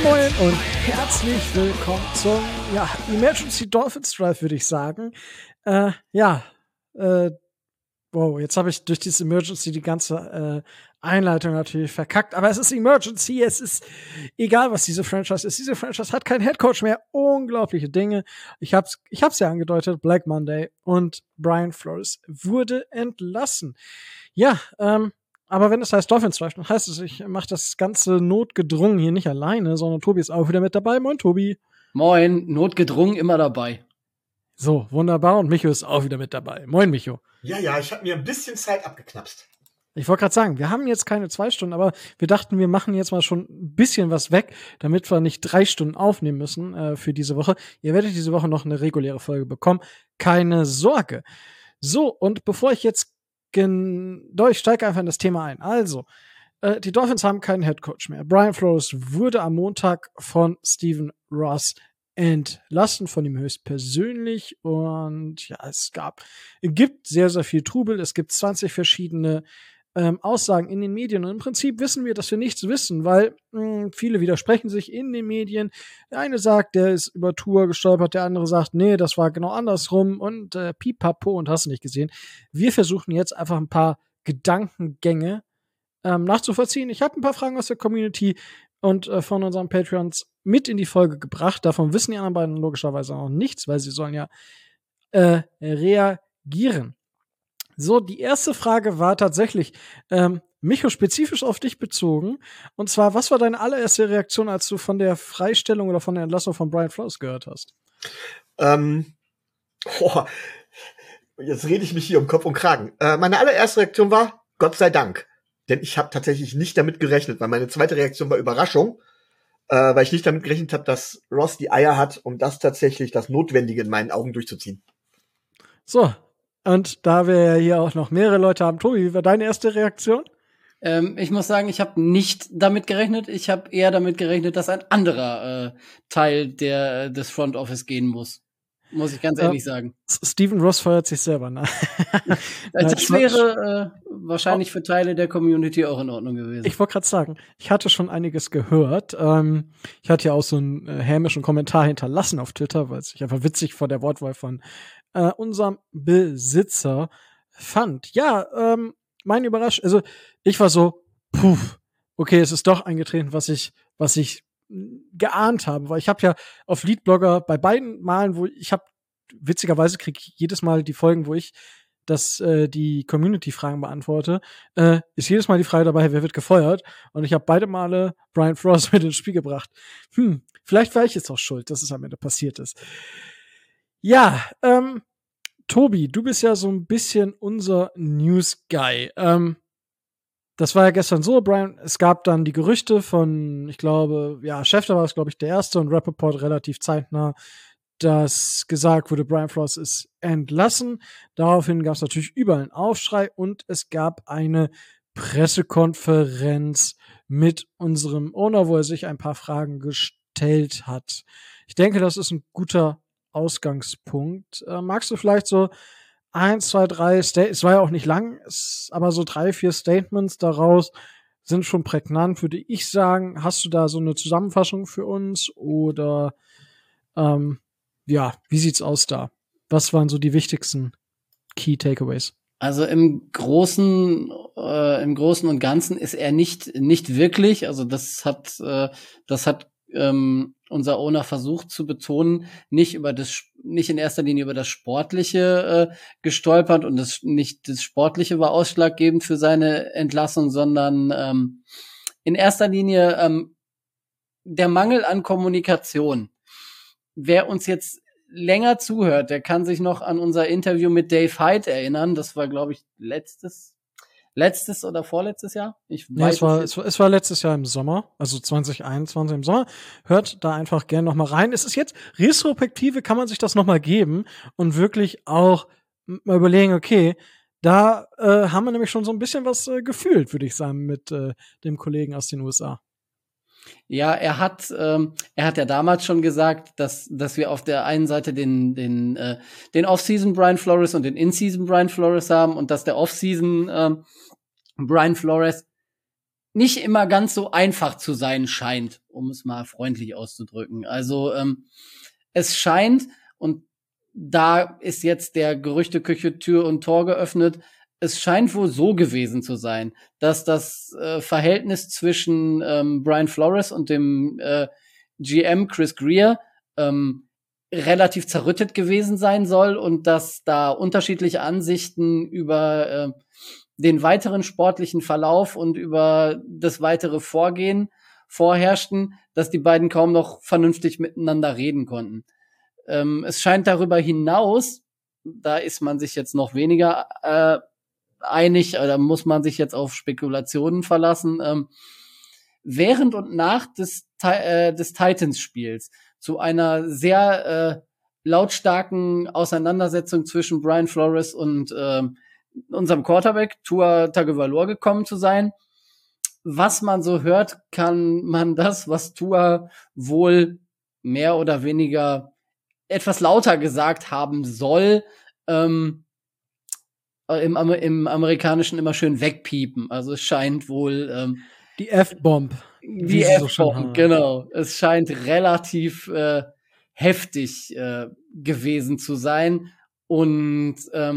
Moin und herzlich willkommen zum Emergency Dolphins Drive, würde ich sagen. Wow, jetzt habe ich durch dieses Emergency die ganze Einleitung natürlich verkackt. Aber es ist Emergency, es ist egal, was diese Franchise ist. Diese Franchise hat keinen Headcoach mehr. Unglaubliche Dinge. Ich hab's ja angedeutet, Black Monday und Brian Flores wurde entlassen. Aber wenn es heißt Dolphins Drive, dann heißt es, ich mache das Ganze notgedrungen hier nicht alleine, sondern Tobi ist auch wieder mit dabei. Moin, Tobi. Moin, notgedrungen immer dabei. So, wunderbar. Und Micho ist auch wieder mit dabei. Moin, Micho. Ja, ich habe mir ein bisschen Zeit abgeknapst. Ich wollte gerade sagen, wir haben jetzt keine 2 Stunden, aber wir dachten, wir machen jetzt mal schon ein bisschen was weg, damit wir nicht 3 Stunden aufnehmen müssen für diese Woche. Ihr werdet diese Woche noch eine reguläre Folge bekommen. Keine Sorge. So, und bevor ich jetzt ich steige einfach in das Thema ein. Also, die Dolphins haben keinen Headcoach mehr. Brian Flores wurde am Montag von Stephen Ross entlassen, von ihm höchstpersönlich. Und ja, es gibt sehr, sehr viel Trubel. Es gibt 20 verschiedene Aussagen in den Medien. Und im Prinzip wissen wir, dass wir nichts wissen, weil viele widersprechen sich in den Medien. Der eine sagt, der ist über Tour gestolpert, der andere sagt, nee, das war genau andersrum und pipapo und hast du nicht gesehen. Wir versuchen jetzt einfach ein paar Gedankengänge nachzuvollziehen. Ich habe ein paar Fragen aus der Community und von unseren Patreons mit in die Folge gebracht. Davon wissen die anderen beiden logischerweise noch nichts, weil sie sollen ja reagieren. So, die erste Frage war tatsächlich, Micho, spezifisch auf dich bezogen. Und zwar, was war deine allererste Reaktion, als du von der Freistellung oder von der Entlassung von Brian Flores gehört hast? Jetzt rede ich mich hier um Kopf und Kragen. Meine allererste Reaktion war, Gott sei Dank. Denn ich habe tatsächlich nicht damit gerechnet, weil meine zweite Reaktion war Überraschung, weil ich nicht damit gerechnet habe, dass Ross die Eier hat, um das Notwendige in meinen Augen durchzuziehen. So, und da wir ja hier auch noch mehrere Leute haben, Tobi, wie war deine erste Reaktion? Ich muss sagen, ich habe nicht damit gerechnet. Ich habe eher damit gerechnet, dass ein anderer Teil des Front Office gehen muss. Muss ich ganz ehrlich sagen. Stephen Ross feuert sich selber, ne? Das wäre wahrscheinlich für Teile der Community auch in Ordnung gewesen. Ich wollte gerade sagen, ich hatte schon einiges gehört. Ich hatte ja auch so einen hämischen Kommentar hinterlassen auf Twitter, weil es sich einfach witzig vor der Wortwahl von unserem Besitzer fand. Ja, meine Überraschung, also ich war so, okay, es ist doch eingetreten, was ich geahnt habe, weil ich habe ja auf Leadblogger bei beiden Malen, witzigerweise kriege ich jedes Mal die Folgen, wo ich die Community-Fragen beantworte, ist jedes Mal die Frage dabei, wer wird gefeuert? Und ich habe beide Male Brian Flores mit ins Spiel gebracht. Vielleicht war ich jetzt auch schuld, dass es am Ende passiert ist. Ja, Tobi, du bist ja so ein bisschen unser News-Guy. Das war ja gestern so, Brian, es gab dann die Gerüchte von, ich glaube, Schefter war es, glaube ich, der Erste und Rappaport relativ zeitnah, dass gesagt wurde, Brian Flores ist entlassen. Daraufhin gab es natürlich überall einen Aufschrei und es gab eine Pressekonferenz mit unserem Owner, wo er sich ein paar Fragen gestellt hat. Ich denke, das ist ein guter Ausgangspunkt. Magst du vielleicht so 1, 2, 3 es war ja auch nicht lang, aber so 3, 4 Statements daraus sind schon prägnant, würde ich sagen. Hast du da so eine Zusammenfassung für uns oder wie sieht's aus da? Was waren so die wichtigsten Key Takeaways? Also im Großen und Ganzen ist er nicht wirklich, also das hat unser Owner versucht zu betonen, nicht in erster Linie über das Sportliche gestolpert und nicht das Sportliche war ausschlaggebend für seine Entlassung, sondern in erster Linie der Mangel an Kommunikation. Wer uns jetzt länger zuhört, der kann sich noch an unser Interview mit Dave Hyde erinnern. Das war, glaube ich, letztes oder vorletztes Jahr? Es war letztes Jahr im Sommer, also 2021 im Sommer. Hört da einfach gerne noch mal rein. Es ist jetzt Retrospektive, kann man sich das noch mal geben und wirklich auch mal überlegen, okay, da haben wir nämlich schon so ein bisschen was gefühlt, würde ich sagen, mit dem Kollegen aus den USA. Ja, er hat ja damals schon gesagt, dass wir auf der einen Seite den Off-Season Brian Flores und den In-Season Brian Flores haben und dass der Off-Season Brian Flores nicht immer ganz so einfach zu sein scheint, um es mal freundlich auszudrücken. Also es scheint, und da ist jetzt der Gerüchteküche Tür und Tor geöffnet, es scheint wohl so gewesen zu sein, dass das Verhältnis zwischen Brian Flores und dem GM Chris Greer relativ zerrüttet gewesen sein soll und dass da unterschiedliche Ansichten über den weiteren sportlichen Verlauf und über das weitere Vorgehen vorherrschten, dass die beiden kaum noch vernünftig miteinander reden konnten. Es scheint darüber hinaus, da ist man sich jetzt noch weniger einig, da muss man sich jetzt auf Spekulationen verlassen, während und nach des Titans-Spiels zu einer sehr lautstarken Auseinandersetzung zwischen Brian Flores und unserem Quarterback Tua Tagovailoa gekommen zu sein. Was man so hört, kann man das, was Tua wohl mehr oder weniger etwas lauter gesagt haben soll, im Amerikanischen immer schön wegpiepen. Also es scheint wohl die F-Bomb. Die F-Bomb, genau. Es scheint relativ heftig gewesen zu sein. Und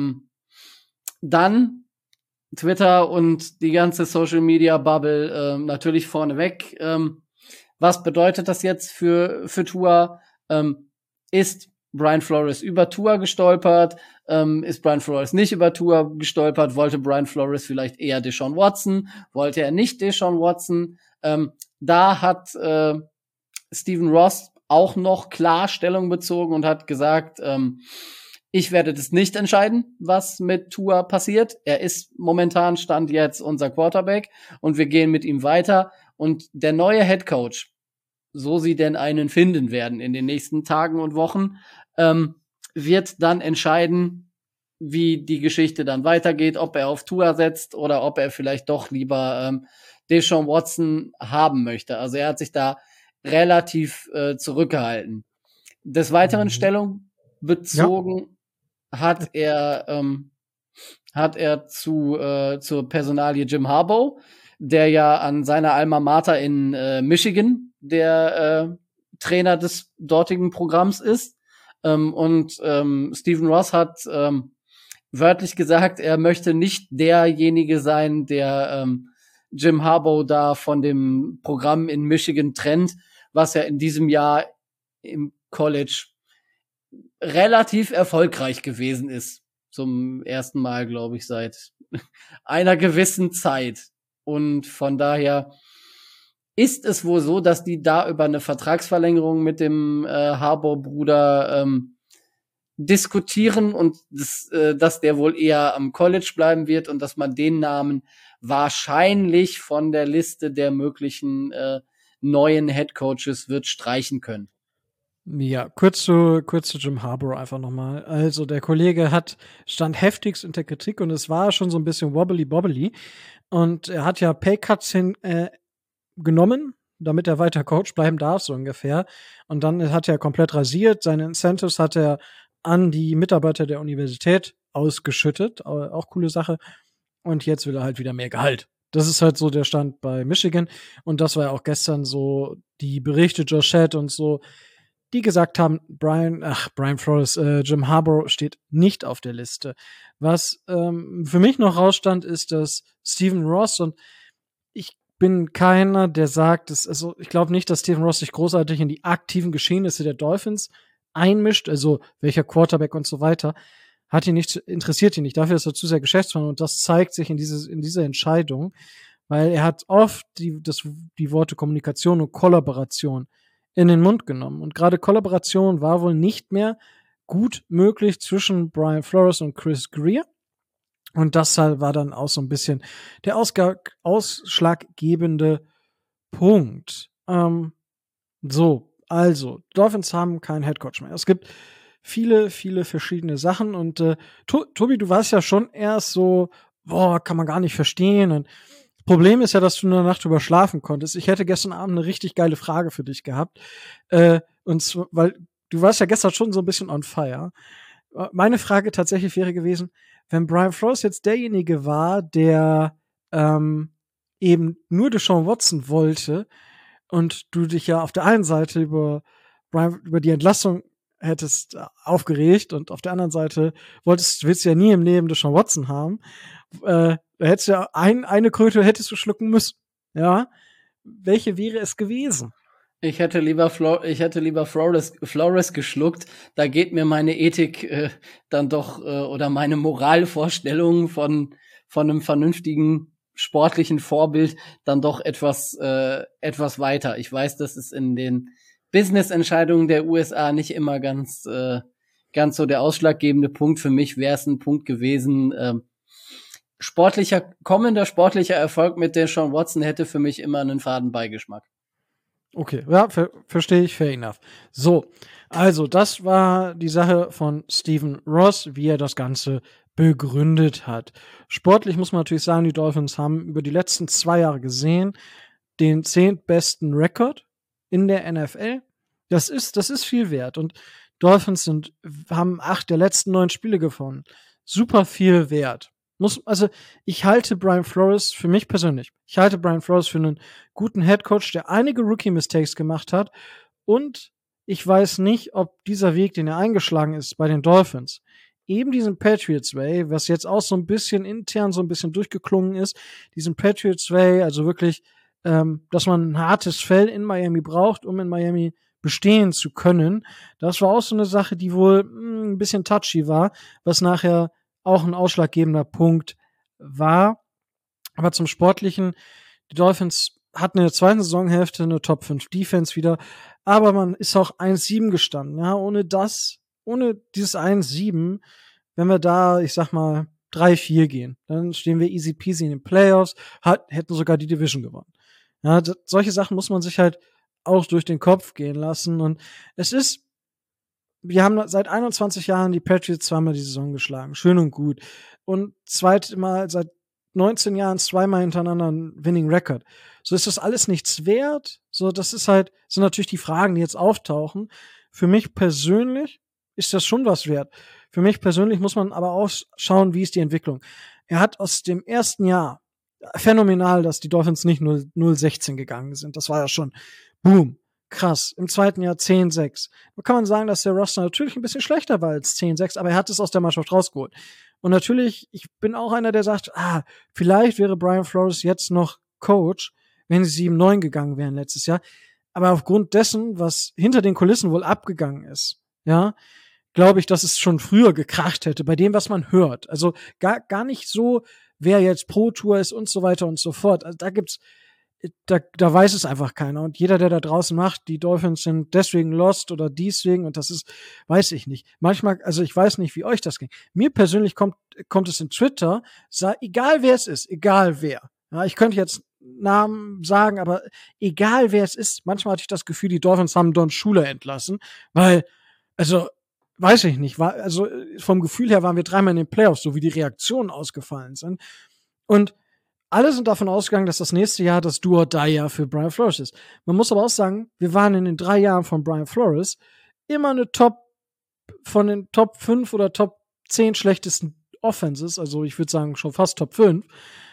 dann Twitter und die ganze Social-Media-Bubble natürlich vorneweg. Was bedeutet das jetzt für Tua? Ist Brian Flores über Tua gestolpert? Ist Brian Flores nicht über Tua gestolpert? Wollte Brian Flores vielleicht eher Deshaun Watson? Wollte er nicht Deshaun Watson? Da hat Stephen Ross auch noch klar Stellung bezogen und hat gesagt, ich werde das nicht entscheiden, was mit Tua passiert. Er ist momentan Stand jetzt unser Quarterback und wir gehen mit ihm weiter. Und der neue Head Coach, so sie denn einen finden werden in den nächsten Tagen und Wochen, wird dann entscheiden, wie die Geschichte dann weitergeht, ob er auf Tua setzt oder ob er vielleicht doch lieber Deshaun Watson haben möchte. Also er hat sich da relativ zurückgehalten. Des Weiteren Stellung bezogen hat er zur Personalie Jim Harbaugh, der ja an seiner Alma Mater in Michigan der Trainer des dortigen Programms ist. Und Stephen Ross hat wörtlich gesagt, er möchte nicht derjenige sein, der Jim Harbaugh da von dem Programm in Michigan trennt, was ja in diesem Jahr im College relativ erfolgreich gewesen ist. Zum ersten Mal, glaube ich, seit einer gewissen Zeit. Und von daher ist es wohl so, dass die da über eine Vertragsverlängerung mit dem Harbaugh-Bruder diskutieren und dass der wohl eher am College bleiben wird und dass man den Namen wahrscheinlich von der Liste der möglichen neuen Headcoaches wird streichen können. Ja, kurz zu Jim Harbaugh einfach nochmal. Also der Kollege stand heftigst unter Kritik und es war schon so ein bisschen wobbly. Und er hat ja Paycuts genommen, damit er weiter Coach bleiben darf, so ungefähr. Und dann hat er komplett rasiert. Seine Incentives hat er an die Mitarbeiter der Universität ausgeschüttet. Auch coole Sache. Und jetzt will er halt wieder mehr Gehalt. Das ist halt so der Stand bei Michigan. Und das war ja auch gestern so die Berichte, Josh Head und so, die gesagt haben, Brian Flores, Jim Harbaugh steht nicht auf der Liste. Was für mich noch rausstand, ist, dass Stephen Ross, und ich bin keiner, der sagt, ich glaube nicht, dass Stephen Ross sich großartig in die aktiven Geschehnisse der Dolphins einmischt, also welcher Quarterback und so weiter, interessiert ihn nicht. Dafür ist er zu sehr Geschäftsmann und das zeigt sich in dieser Entscheidung, weil er hat oft die Worte Kommunikation und Kollaboration in den Mund genommen. Und gerade Kollaboration war wohl nicht mehr gut möglich zwischen Brian Flores und Chris Greer. Und das war dann auch so ein bisschen der ausschlaggebende Punkt. Dolphins haben keinen Headcoach mehr. Es gibt viele, viele verschiedene Sachen. Und Tobi, du warst ja schon erst so, kann man gar nicht verstehen. Und Problem ist ja, dass du eine Nacht drüber schlafen konntest. Ich hätte gestern Abend eine richtig geile Frage für dich gehabt. Und zwar, weil du warst ja gestern schon so ein bisschen on fire. Meine Frage tatsächlich wäre gewesen, wenn Brian Flores jetzt derjenige war, der eben nur Deshaun Watson wollte und du dich ja auf der einen Seite über die Entlassung hättest aufgeregt und auf der anderen Seite willst du ja nie im Leben Deshaun Watson haben, da hättest du ja eine Kröte hättest du schlucken müssen. Ja, welche wäre es gewesen? Ich hätte lieber Flores geschluckt. Da geht mir meine Ethik dann doch oder meine Moralvorstellung von einem vernünftigen sportlichen Vorbild dann doch etwas weiter. Ich weiß, dass es in den Business-Entscheidungen der USA nicht immer ganz so der ausschlaggebende Punkt. Für mich wäre es ein Punkt gewesen. Kommender sportlicher Erfolg mit Deshaun Watson hätte für mich immer einen faden Beigeschmack. Okay, ja, verstehe ich, fair enough. So, also das war die Sache von Stephen Ross, wie er das Ganze begründet hat. Sportlich muss man natürlich sagen, die Dolphins haben über die letzten 2 Jahre gesehen den 10. besten Rekord in der NFL. Das ist viel wert. Und Dolphins haben 8 der letzten 9 Spiele gewonnen. Super viel wert. Ich halte Brian Flores für mich persönlich. Ich halte Brian Flores für einen guten Headcoach, der einige Rookie-Mistakes gemacht hat. Und ich weiß nicht, ob dieser Weg, den er eingeschlagen ist bei den Dolphins, eben diesen Patriots Way, was jetzt auch so ein bisschen intern so ein bisschen durchgeklungen ist, diesen Patriots Way, also wirklich, dass man ein hartes Fell in Miami braucht, um in Miami bestehen zu können. Das war auch so eine Sache, die wohl ein bisschen touchy war, was nachher auch ein ausschlaggebender Punkt war. Aber zum Sportlichen, die Dolphins hatten in der zweiten Saisonhälfte eine Top 5 Defense wieder, aber man ist auch 1-7 gestanden. Ja, ohne dieses 1-7, wenn wir da, ich sag mal, 3-4 gehen, dann stehen wir easy peasy in den Playoffs, hätten sogar die Division gewonnen. Ja, solche Sachen muss man sich halt auch durch den Kopf gehen lassen. Und wir haben seit 21 Jahren die Patriots zweimal die Saison geschlagen. Schön und gut. Und zweites Mal seit 19 Jahren zweimal hintereinander ein Winning Record. So ist das alles nichts wert. So, sind natürlich die Fragen, die jetzt auftauchen. Für mich persönlich ist das schon was wert. Für mich persönlich muss man aber auch schauen, wie ist die Entwicklung. Er hat aus dem ersten Jahr phänomenal, dass die Dolphins nicht 0-16 gegangen sind. Das war ja schon boom. Krass. Im zweiten Jahr 10-6. Da kann man sagen, dass der Roster natürlich ein bisschen schlechter war als 10-6, aber er hat es aus der Mannschaft rausgeholt. Und natürlich, ich bin auch einer, der sagt, vielleicht wäre Brian Flores jetzt noch Coach, wenn sie 7-9 gegangen wären letztes Jahr. Aber aufgrund dessen, was hinter den Kulissen wohl abgegangen ist, ja, glaube ich, dass es schon früher gekracht hätte, bei dem, was man hört. Also gar nicht so, wer jetzt Pro Tour ist und so weiter und so fort. Also da weiß es einfach keiner. Und jeder, der da draußen macht, die Dolphins sind deswegen lost oder deswegen, und das ist, weiß ich nicht. Manchmal, also ich weiß nicht, wie euch das ging. Mir persönlich kommt es in Twitter, egal wer es ist, egal wer. Ja, ich könnte jetzt Namen sagen, aber egal wer es ist, manchmal hatte ich das Gefühl, die Dolphins haben Don Shula entlassen, weil, also, weiß ich nicht, also vom Gefühl her waren wir 3-mal in den Playoffs, so wie die Reaktionen ausgefallen sind. Und alle sind davon ausgegangen, dass das nächste Jahr das Do-or-Die-Jahr für Brian Flores ist. Man muss aber auch sagen, wir waren in den 3 Jahren von Brian Flores immer von den Top 5 oder Top 10 schlechtesten Offenses, also ich würde sagen schon fast Top 5.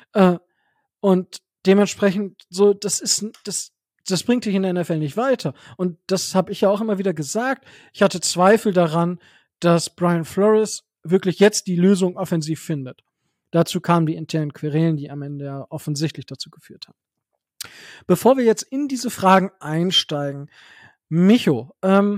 Und dementsprechend, so, das bringt dich in der NFL nicht weiter. Und das habe ich ja auch immer wieder gesagt. Ich hatte Zweifel daran, dass Brian Flores wirklich jetzt die Lösung offensiv findet. Dazu kamen die internen Querelen, die am Ende ja offensichtlich dazu geführt haben. Bevor wir jetzt in diese Fragen einsteigen, Micho,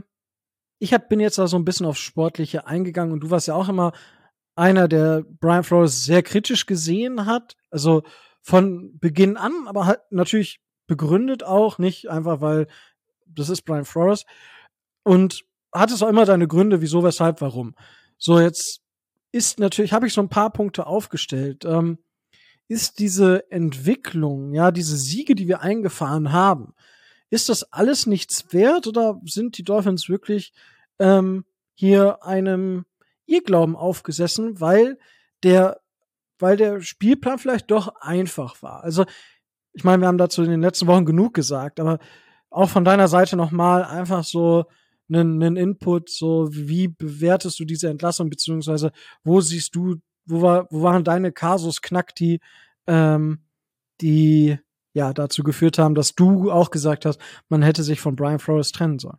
bin jetzt da so ein bisschen aufs Sportliche eingegangen und du warst ja auch immer einer, der Brian Flores sehr kritisch gesehen hat, also von Beginn an, aber halt natürlich begründet auch, nicht einfach, weil das ist Brian Flores, und hattest auch immer deine Gründe, wieso, weshalb, warum. So, jetzt habe ich so ein paar Punkte aufgestellt. Ist diese Entwicklung, ja, diese Siege, die wir eingefahren haben, ist das alles nichts wert oder sind die Dolphins wirklich hier einem Irrglauben aufgesessen, weil der Spielplan vielleicht doch einfach war? Also, ich meine, wir haben dazu in den letzten Wochen genug gesagt, aber auch von deiner Seite nochmal einfach so einen Input, so wie bewertest du diese Entlassung, beziehungsweise wo siehst du, wo waren deine Kasus Knackti, die ja dazu geführt haben, dass du auch gesagt hast, man hätte sich von Brian Flores trennen sollen.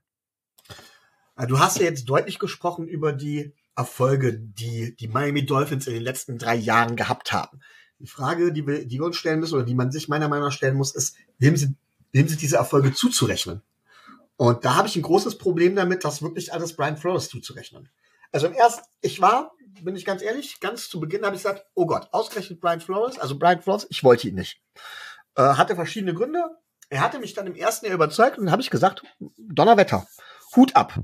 Du hast ja jetzt deutlich gesprochen über die Erfolge, die die Miami Dolphins in den letzten 3 Jahren gehabt haben. Die Frage, die wir uns stellen müssen oder die man sich meiner Meinung nach stellen muss, ist, wem sind diese Erfolge zuzurechnen? Und da habe ich ein großes Problem damit, das wirklich alles Brian Flores zuzurechnen. Also bin ich ganz ehrlich, ganz zu Beginn habe ich gesagt, oh Gott, ausgerechnet Brian Flores, ich wollte ihn nicht. Hatte verschiedene Gründe. Er hatte mich dann im ersten Jahr überzeugt und dann habe ich gesagt, Donnerwetter, Hut ab.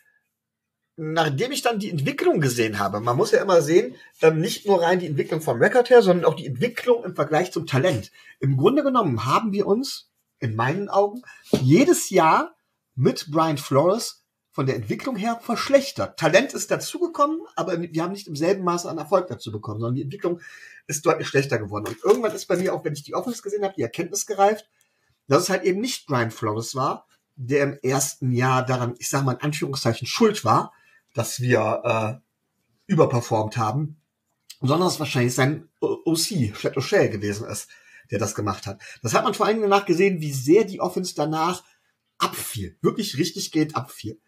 Nachdem ich dann die Entwicklung gesehen habe, man muss ja immer sehen, nicht nur rein die Entwicklung vom Record her, sondern auch die Entwicklung im Vergleich zum Talent. Im Grunde genommen haben wir uns, in meinen Augen, jedes Jahr mit Brian Flores von der Entwicklung her verschlechtert. Talent ist dazugekommen, aber wir haben nicht im selben Maße an Erfolg dazu bekommen, sondern die Entwicklung ist deutlich schlechter geworden. Und irgendwann ist bei mir, auch wenn ich die Offense gesehen habe, die Erkenntnis gereift, dass es halt eben nicht Brian Flores war, der im ersten Jahr daran, ich sage mal in Anführungszeichen, schuld war, dass wir überperformt haben, sondern es wahrscheinlich sein OC, Flat O'Shea gewesen ist, der das gemacht hat. Das hat man vor allem danach gesehen, wie sehr die Offense danach abfiel. Wirklich richtig Geld abfiel.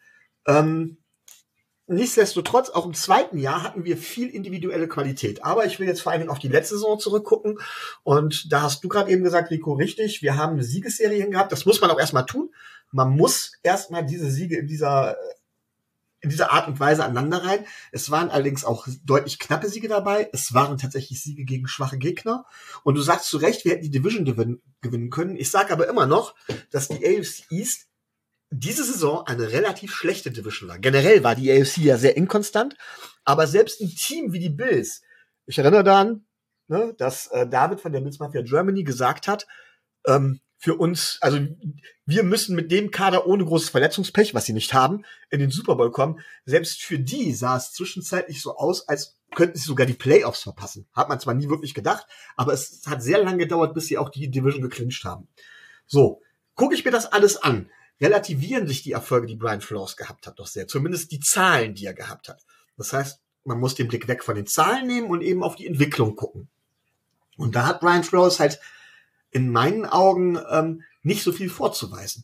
Nichtsdestotrotz, auch im zweiten Jahr hatten wir viel individuelle Qualität. Aber ich will jetzt vor allen Dingen auf die letzte Saison zurückgucken. Und da hast du gerade eben gesagt, Rico, richtig, wir haben eine Siegesserie gehabt. Das muss man auch erstmal tun. Man muss erstmal diese Siege in dieser Art und Weise aneinander rein. Es waren allerdings auch deutlich knappe Siege dabei. Es waren tatsächlich Siege gegen schwache Gegner. Und du sagst zu Recht, wir hätten die Division gewinnen können. Ich sage aber immer noch, dass die AFC East diese Saison eine relativ schlechte Division war. Generell war die AFC ja sehr inkonstant, aber selbst ein Team wie die Bills, ich erinnere daran, dass David von der Bills Mafia Germany gesagt hat, für uns, also wir müssen mit dem Kader ohne großes Verletzungspech, was sie nicht haben, in den Super Bowl kommen. Selbst für die sah es zwischenzeitlich so aus, als könnten sie sogar die Playoffs verpassen. Hat man zwar nie wirklich gedacht, aber es hat sehr lange gedauert, bis sie auch die Division geclincht haben. So, gucke ich mir das alles an, relativieren sich die Erfolge, die Brian Flores gehabt hat, doch sehr. Zumindest die Zahlen, die er gehabt hat. Das heißt, man muss den Blick weg von den Zahlen nehmen und eben auf die Entwicklung gucken. Und da hat Brian Flores halt in meinen Augen nicht so viel vorzuweisen.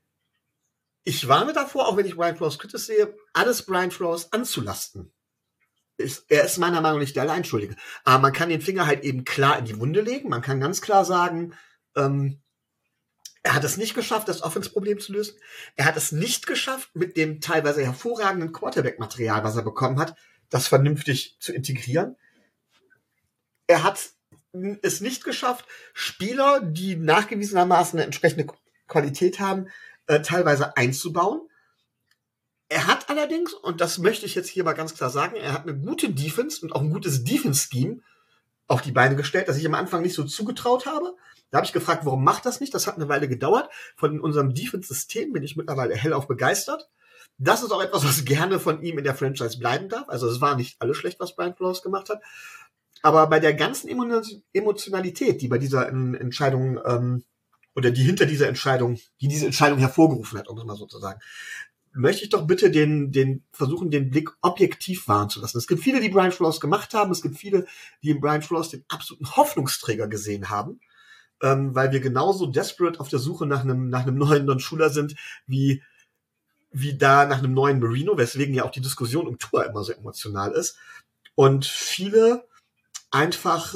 Ich warne davor, auch wenn ich Brian Flores kritisch sehe, alles Brian Flores anzulasten. Er ist meiner Meinung nach nicht der Alleinschuldige. Aber man kann den Finger halt eben klar in die Wunde legen. Man kann ganz klar sagen, er hat es nicht geschafft, das Offense-Problem zu lösen. Er hat es nicht geschafft, mit dem teilweise hervorragenden Quarterback-Material, was er bekommen hat, das vernünftig zu integrieren. Er hat es nicht geschafft, Spieler, die nachgewiesenermaßen eine entsprechende Qualität haben, teilweise einzubauen. Er hat allerdings, und das möchte ich jetzt hier mal ganz klar sagen, er hat eine gute Defense und auch ein gutes Defense-Scheme auf die Beine gestellt, das ich am Anfang nicht so zugetraut habe. Da habe ich gefragt, warum macht das nicht? Das hat eine Weile gedauert. Von unserem Defense-System bin ich mittlerweile hellauf begeistert. Das ist auch etwas, was gerne von ihm in der Franchise bleiben darf. Also es war nicht alles schlecht, was Brian Flores gemacht hat. Aber bei der ganzen Emotionalität, die bei dieser Entscheidung oder die hinter dieser Entscheidung, die diese Entscheidung hervorgerufen hat, um es mal so zu sagen, möchte ich doch bitte versuchen, den Blick objektiv wahren zu lassen. Es gibt viele, die Brian Flores gemacht haben. Es gibt viele, die in Brian Flores den absoluten Hoffnungsträger gesehen haben, weil wir genauso desperate auf der Suche nach einem neuen Don Shula sind, wie da nach einem neuen Marino, weswegen ja auch die Diskussion um Tua immer so emotional ist. Und viele einfach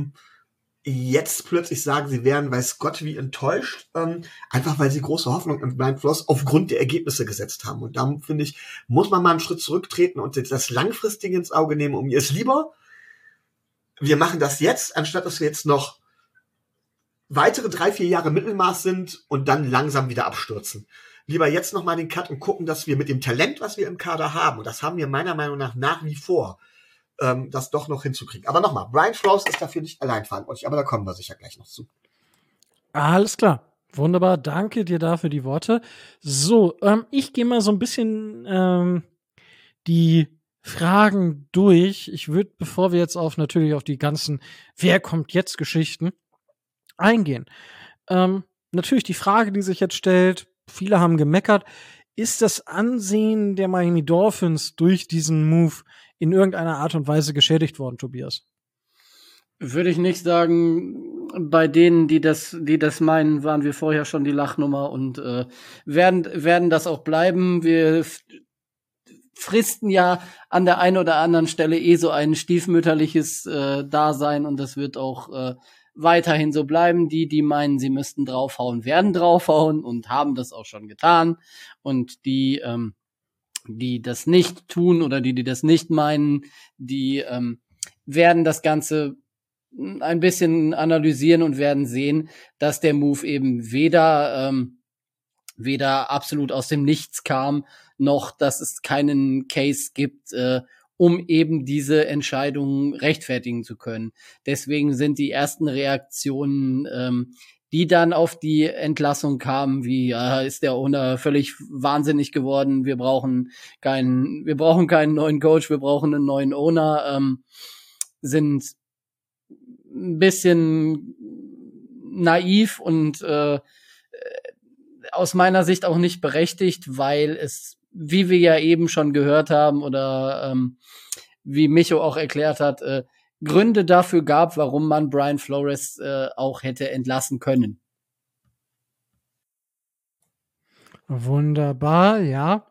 jetzt plötzlich sagen, sie wären, weiß Gott, wie enttäuscht, einfach weil sie große Hoffnung in Brian Flores aufgrund der Ergebnisse gesetzt haben. Und da, finde ich, muss man mal einen Schritt zurücktreten und das Langfristige ins Auge nehmen. Und mir ist lieber, wir machen das jetzt, anstatt dass wir jetzt noch weitere 3-4 Jahre Mittelmaß sind und dann langsam wieder abstürzen. Lieber jetzt nochmal den Cut und gucken, dass wir mit dem Talent, was wir im Kader haben, und das haben wir meiner Meinung nach wie vor, das doch noch hinzukriegen. Aber nochmal, Brian Flores ist dafür nicht allein verantwortlich, aber da kommen wir sicher gleich noch zu. Alles klar. Wunderbar. Danke dir dafür die Worte. So, ich gehe mal so ein bisschen die Fragen durch. Ich würde, bevor wir jetzt natürlich auf die ganzen Wer kommt jetzt Geschichten eingehen. Natürlich die Frage, die sich jetzt stellt, viele haben gemeckert, ist das Ansehen der Miami Dolphins durch diesen Move in irgendeiner Art und Weise geschädigt worden, Tobias? Würde ich nicht sagen. Bei denen, die das meinen, waren wir vorher schon die Lachnummer und werden das auch bleiben. Wir fristen ja an der einen oder anderen Stelle so ein stiefmütterliches Dasein und das wird auch weiterhin so bleiben. Die meinen, sie müssten draufhauen, werden draufhauen und haben das auch schon getan. Und die das nicht tun oder die das nicht meinen, die werden das Ganze ein bisschen analysieren und werden sehen, dass der Move eben weder absolut aus dem Nichts kam, noch dass es keinen Case gibt, um eben diese Entscheidung rechtfertigen zu können. Deswegen sind die ersten Reaktionen, die dann auf die Entlassung kamen, wie ist der Owner völlig wahnsinnig geworden, wir brauchen keinen neuen Coach, wir brauchen einen neuen Owner, sind ein bisschen naiv und aus meiner Sicht auch nicht berechtigt, weil es, wie wir ja eben schon gehört haben oder wie Micho auch erklärt hat, Gründe dafür gab, warum man Brian Flores auch hätte entlassen können. Wunderbar, ja.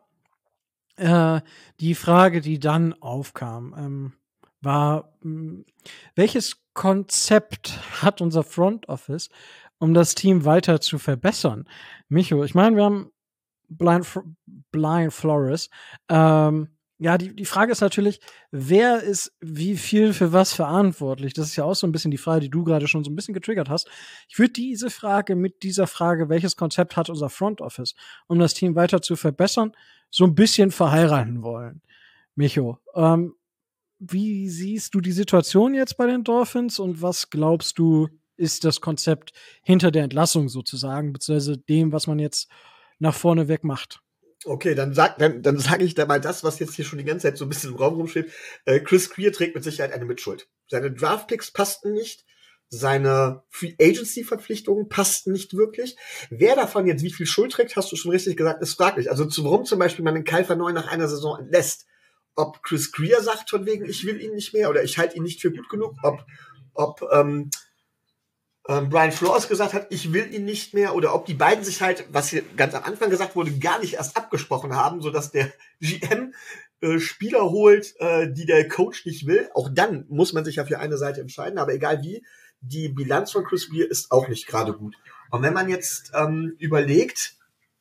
Die Frage, die dann aufkam, war, welches Konzept hat unser Front Office, um das Team weiter zu verbessern? Micho, ich meine, wir haben Brian Flores. Ja, die Frage ist natürlich, wer ist wie viel für was verantwortlich? Das ist ja auch so ein bisschen die Frage, die du gerade schon so ein bisschen getriggert hast. Ich würde diese Frage mit dieser Frage, welches Konzept hat unser Front Office, um das Team weiter zu verbessern, so ein bisschen verheiraten wollen. Micho, wie siehst du die Situation jetzt bei den Dolphins und was glaubst du, ist das Konzept hinter der Entlassung sozusagen, beziehungsweise dem, was man jetzt nach vorne weg macht? Okay, dann sag ich da mal das, was jetzt hier schon die ganze Zeit so ein bisschen im Raum rumschwebt. Chris Greer trägt mit Sicherheit eine Mitschuld. Seine Draftpicks passten nicht. Seine Free Agency Verpflichtungen passten nicht wirklich. Wer davon jetzt wie viel Schuld trägt, hast du schon richtig gesagt, ist fraglich. Also warum zum Beispiel man den Kyle Van Noy nach einer Saison entlässt. Ob Chris Greer sagt von wegen, ich will ihn nicht mehr oder ich halte ihn nicht für gut genug. Ob Brian Flores gesagt hat, ich will ihn nicht mehr, oder ob die beiden sich halt, was hier ganz am Anfang gesagt wurde, gar nicht erst abgesprochen haben, sodass der GM Spieler holt, die der Coach nicht will. Auch dann muss man sich ja für eine Seite entscheiden, aber egal wie, die Bilanz von Chris Greer ist auch nicht gerade gut. Und wenn man jetzt überlegt,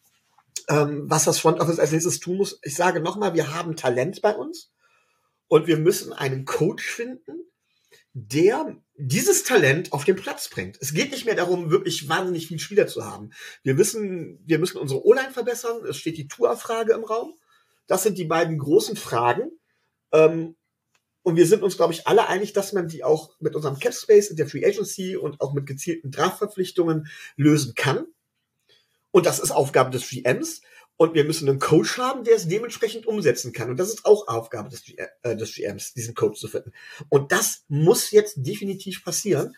was das Front Office als nächstes tun muss, ich sage nochmal, wir haben Talent bei uns und wir müssen einen Coach finden, der dieses Talent auf den Platz bringt. Es geht nicht mehr darum, wirklich wahnsinnig viele Spieler zu haben. Wir müssen unsere O-Line verbessern. Es steht die Tua-Frage im Raum. Das sind die beiden großen Fragen. Und wir sind uns, glaube ich, alle einig, dass man die auch mit unserem Cap Space in der Free Agency und auch mit gezielten Draftverpflichtungen lösen kann. Und das ist Aufgabe des GMs. Und wir müssen einen Coach haben, der es dementsprechend umsetzen kann. Und das ist auch Aufgabe des GMs, diesen Coach zu finden. Und das muss jetzt definitiv passieren.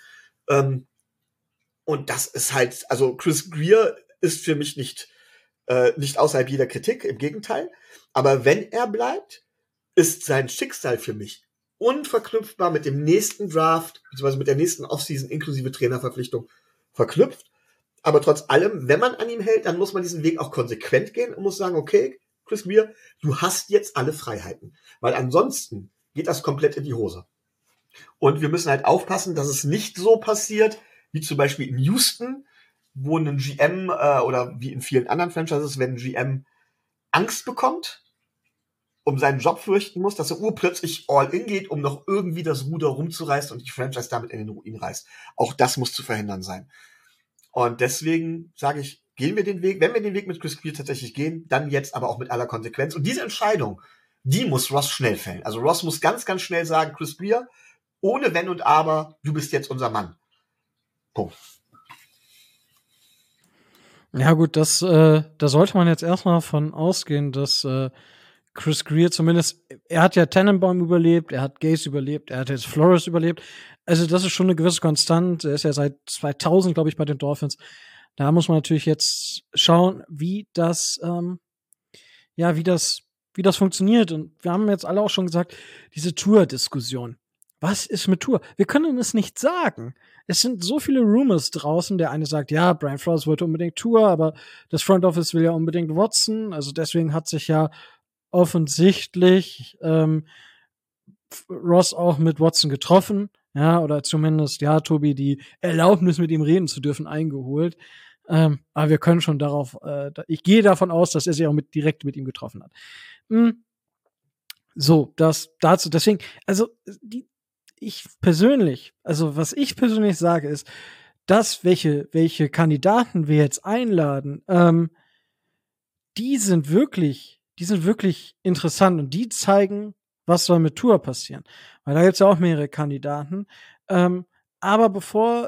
Und das ist halt, also Chris Greer ist für mich nicht außerhalb jeder Kritik, im Gegenteil. Aber wenn er bleibt, ist sein Schicksal für mich unverknüpfbar mit dem nächsten Draft, beziehungsweise mit der nächsten Offseason inklusive Trainerverpflichtung verknüpft. Aber trotz allem, wenn man an ihm hält, dann muss man diesen Weg auch konsequent gehen und muss sagen, okay, Chris Greer, du hast jetzt alle Freiheiten. Weil ansonsten geht das komplett in die Hose. Und wir müssen halt aufpassen, dass es nicht so passiert, wie zum Beispiel in Houston, wo ein GM oder wie in vielen anderen Franchises, wenn ein GM Angst bekommt, um seinen Job fürchten muss, dass er urplötzlich all in geht, um noch irgendwie das Ruder rumzureißen und die Franchise damit in den Ruin reißt. Auch das muss zu verhindern sein. Und deswegen sage ich, gehen wir den Weg. Wenn wir den Weg mit Chris Greer tatsächlich gehen, dann jetzt aber auch mit aller Konsequenz. Und diese Entscheidung, die muss Ross schnell fällen. Also Ross muss ganz, ganz schnell sagen, Chris Greer, ohne Wenn und Aber, du bist jetzt unser Mann. Punkt. Ja gut, da sollte man jetzt erstmal von ausgehen, dass Chris Greer zumindest, er hat ja Tannenbaum überlebt, er hat Gase überlebt, er hat jetzt Flores überlebt. Also das ist schon eine gewisse Konstante. Er ist ja seit 2000, glaube ich, bei den Dolphins. Da muss man natürlich jetzt schauen, wie das funktioniert. Und wir haben jetzt alle auch schon gesagt, diese Tour-Diskussion. was ist mit Tour? Wir können es nicht sagen. Es sind so viele Rumors draußen. Der eine sagt, ja, Brian Flores wollte unbedingt Tour, aber das Front Office will ja unbedingt Watson. Also deswegen hat sich ja offensichtlich Ross auch mit Watson getroffen. Ja, oder zumindest, ja, Tobi, die Erlaubnis, mit ihm reden zu dürfen, eingeholt. Aber wir können schon darauf, ich gehe davon aus, dass er sich auch direkt mit ihm getroffen hat. So, das dazu, deswegen, also, was ich persönlich sage, ist, dass welche Kandidaten wir jetzt einladen, die sind wirklich interessant und die zeigen, was soll mit Tour passieren. Weil da gibt's ja auch mehrere Kandidaten. Aber bevor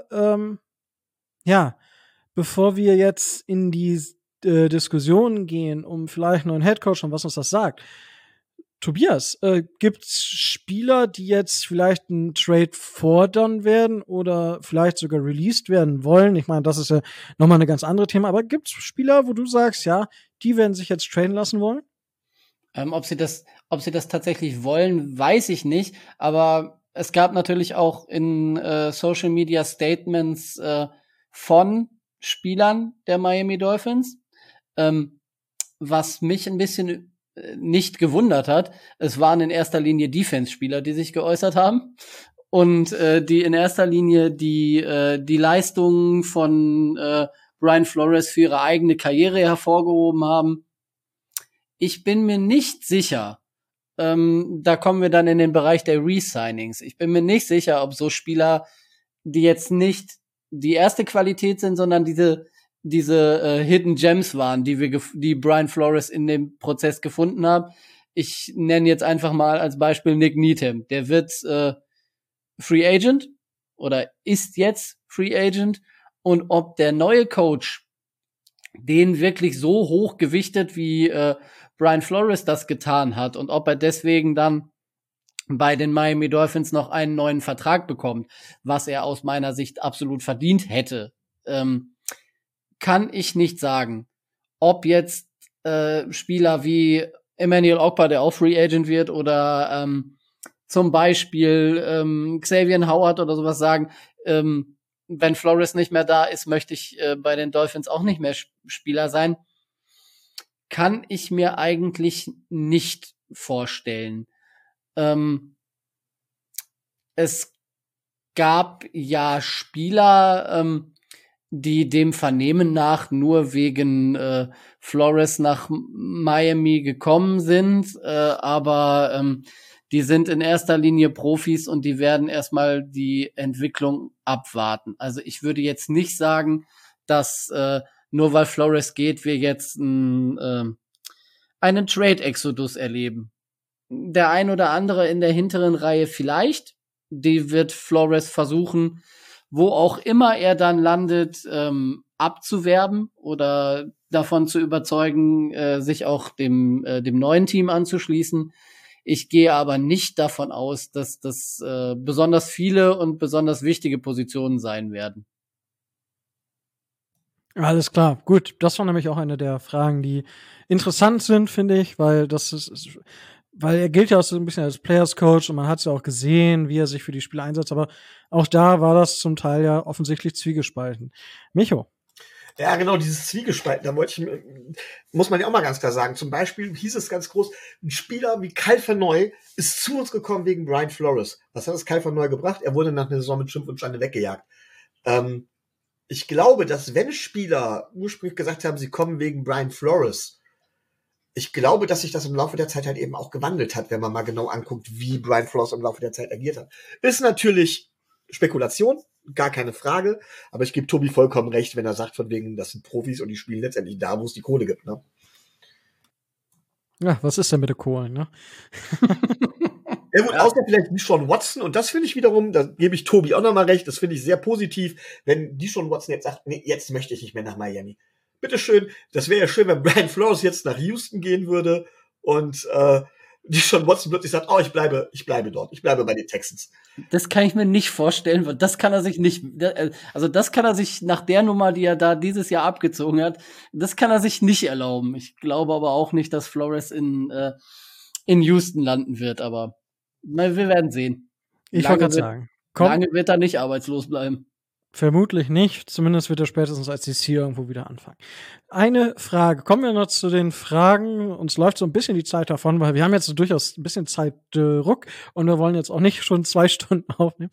wir jetzt in die Diskussion gehen, um vielleicht einen neuen Headcoach und was uns das sagt, Tobias, gibt's Spieler, die jetzt vielleicht einen Trade fordern werden oder vielleicht sogar released werden wollen? Ich meine, das ist ja nochmal eine ganz andere Thema, aber gibt's Spieler, wo du sagst, ja, die werden sich jetzt traden lassen wollen? Ob sie das tatsächlich wollen, weiß ich nicht. Aber es gab natürlich auch in Social Media Statements von Spielern der Miami Dolphins, was mich ein bisschen nicht gewundert hat. Es waren in erster Linie Defense-Spieler, die sich geäußert haben und die in erster Linie die Leistungen von Brian Flores für ihre eigene Karriere hervorgehoben haben. Ich bin mir nicht sicher, da kommen wir dann in den Bereich der Re-Signings. Ich bin mir nicht sicher, ob so Spieler, die jetzt nicht die erste Qualität sind, sondern diese Hidden Gems waren, die Brian Flores in dem Prozess gefunden hat. Ich nenne jetzt einfach mal als Beispiel Nick Needham. Der wird Free Agent oder ist jetzt Free Agent. Und ob der neue Coach den wirklich so hoch gewichtet, wie Brian Flores das getan hat und ob er deswegen dann bei den Miami Dolphins noch einen neuen Vertrag bekommt, was er aus meiner Sicht absolut verdient hätte, kann ich nicht sagen. Ob jetzt Spieler wie Emmanuel Ogbah, der auch Free Agent wird, oder zum Beispiel Xavier Howard oder sowas sagen, wenn Flores nicht mehr da ist, möchte ich bei den Dolphins auch nicht mehr Spieler sein. Kann ich mir eigentlich nicht vorstellen. Es gab ja Spieler, die dem Vernehmen nach nur wegen Flores nach Miami gekommen sind, aber die sind in erster Linie Profis und die werden erstmal die Entwicklung abwarten. Also ich würde jetzt nicht sagen, dass nur weil Flores geht, wir jetzt einen Trade-Exodus erleben. Der ein oder andere in der hinteren Reihe vielleicht, die wird Flores versuchen, wo auch immer er dann landet, abzuwerben oder davon zu überzeugen, sich auch dem neuen Team anzuschließen. Ich gehe aber nicht davon aus, dass das besonders viele und besonders wichtige Positionen sein werden. Alles klar, gut. Das war nämlich auch eine der Fragen, die interessant sind, finde ich, weil weil er gilt ja auch so ein bisschen als Players Coach und man hat es ja auch gesehen, wie er sich für die Spieler einsetzt, aber auch da war das zum Teil ja offensichtlich zwiegespalten. Micho. Ja, genau, dieses Zwiegespalten, muss man ja auch mal ganz klar sagen. Zum Beispiel hieß es ganz groß, ein Spieler wie Kyle Van Noy ist zu uns gekommen wegen Brian Flores. Was hat das Kyle Van Noy gebracht? Er wurde nach einer Saison mit Schimpf und Schande weggejagt. Ich glaube, dass wenn Spieler ursprünglich gesagt haben, sie kommen wegen Brian Flores, ich glaube, dass sich das im Laufe der Zeit halt eben auch gewandelt hat, wenn man mal genau anguckt, wie Brian Flores im Laufe der Zeit agiert hat. Ist natürlich Spekulation, gar keine Frage, aber ich gebe Tobi vollkommen recht, wenn er sagt, von wegen, das sind Profis und die spielen letztendlich da, wo es die Kohle gibt, ne? Ja, was ist denn mit der Kohle, ne? Ja gut, außer vielleicht Deshaun Watson, und das finde ich wiederum, da gebe ich Tobi auch nochmal recht, das finde ich sehr positiv, wenn Deshaun Watson jetzt sagt, nee, jetzt möchte ich nicht mehr nach Miami. Bitteschön, das wäre ja schön, wenn Brian Flores jetzt nach Houston gehen würde und Deshaun Watson plötzlich sagt, oh, ich bleibe dort, ich bleibe bei den Texans. Das kann ich mir nicht vorstellen, weil das kann er sich nicht, also das kann er sich nach der Nummer, die er da dieses Jahr abgezogen hat, das kann er sich nicht erlauben. Ich glaube aber auch nicht, dass Flores in Houston landen wird, aber wir werden sehen. Ich wollte gerade sagen. Lange wird er nicht arbeitslos bleiben. Vermutlich nicht. Zumindest wird er spätestens als DC irgendwo wieder anfangen. Eine Frage. Kommen wir noch zu den Fragen. Uns läuft so ein bisschen die Zeit davon, weil wir haben jetzt durchaus ein bisschen Zeitdruck und wir wollen jetzt auch nicht schon 2 Stunden aufnehmen.